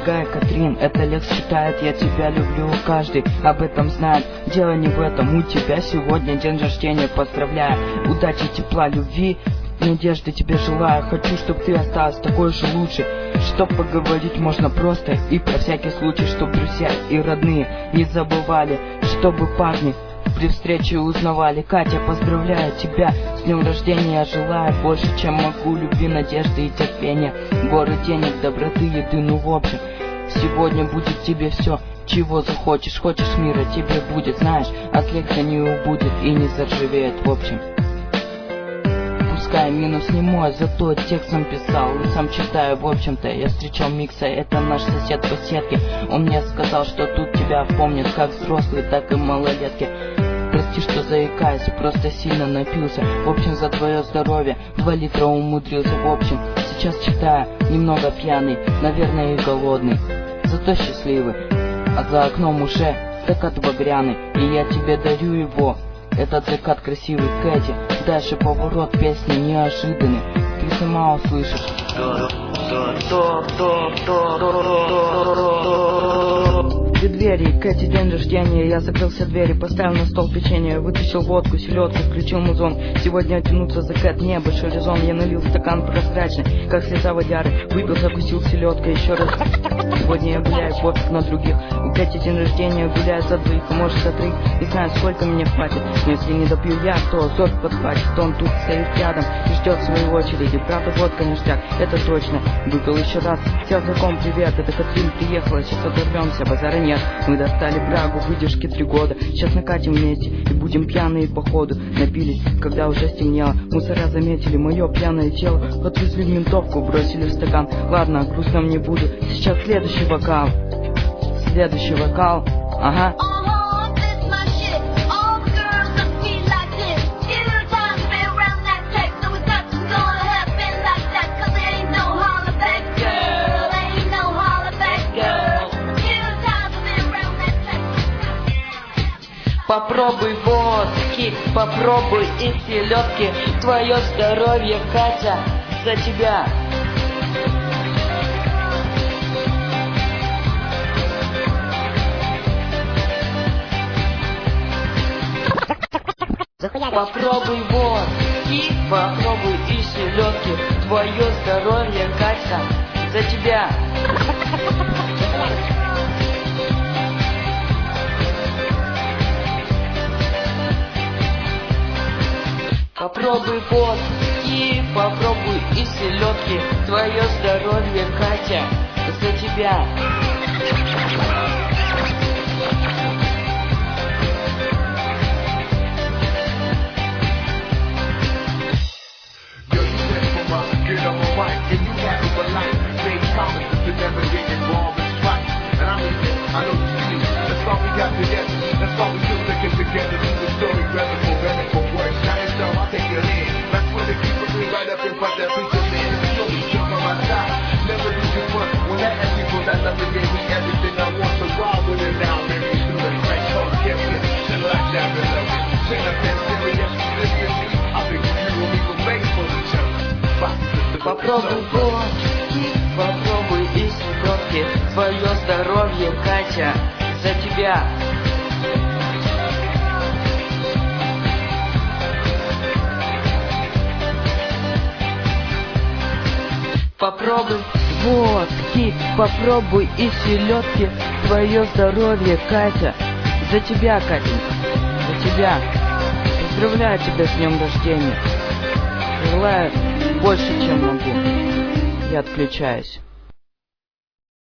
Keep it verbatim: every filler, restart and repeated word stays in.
дорогая Катрин, это Лекс читает, я тебя люблю, каждый об этом знает. Дело не в этом, у тебя сегодня день рождения, поздравляю. Удачи, тепла, любви, надежды тебе желаю. Хочу, чтобы ты осталась такой же лучшей, чтоб поговорить можно просто и про всякий случай, чтоб друзья и родные не забывали, чтобы парни при встрече узнавали. Катя, поздравляю тебя с днем рождения, я желаю больше, чем могу, любви, надежды и терпения, горы денег, доброты, еды, ну в общем, сегодня будет тебе все, чего захочешь. Хочешь мира, тебе будет, знаешь, от Лекса не убудет и не заржавеет, в общем. Пускай минус не мой, зато текстом писал и сам читаю, в общем-то. Я встречал Микса, это наш сосед по сетке. Он мне сказал, что тут тебя помнят как взрослые, так и малолетки. Прости, что заикаюсь, просто сильно напился. В общем, за твое здоровье два литра умудрился. В общем, сейчас читаю, немного пьяный, наверное и голодный, зато счастливый. А за окном уже закат багряный, и я тебе дарю его. Этот закат красивый, Кэти. Дальше поворот, песни неожиданный, ты сама услышишь. Две двери, Кэти, день рождения. Я закрыл все двери, поставил на стол печенье, вытащил водку, селедку, включил музон. Сегодня тянуться за Кэт, небольшой резон. Я налил стакан прозрачный, как слеза водяры, выпил, закусил селедкой еще раз. Сегодня я гуляю, пофиг на других. У Кэти день рождения, гуляю за двоих, а может за троих. Не знаю, сколько мне хватит, но если не допью я, то Зорг подхватит. Он тут стоит рядом и ждет своей очереди. Правда, водка ништяк, это точно. Выпил еще раз, сел знаком, привет, это Катрин приехала, сейчас оторвемся, базара нет. Мы достали брагу, выдержки три года. Сейчас накатим вместе и будем пьяные походу. Напились, когда уже стемнело. Мусора заметили мое пьяное тело. Отвезли в ментовку, бросили в стакан. Ладно, грустным не буду. Сейчас следующий вокал. Следующий вокал. Ага. Попробуй водки, попробуй и селедки. Твое здоровье, Катя, за тебя. Попробуй водки, попробуй и селедки. Твое здоровье, Катя, за тебя. Попробуй водки, попробуй и селедки. Твое здоровье, Катя, за тебя. Попробуй водки, попробуй и селедки. Твое здоровье, Катя, за тебя. Попробуй водки, попробуй и селедки. Твое здоровье, Катя, за тебя, Катенька, за тебя. Поздравляю тебя с днем рождения. Желаю больше, чем могу. Я отключаюсь.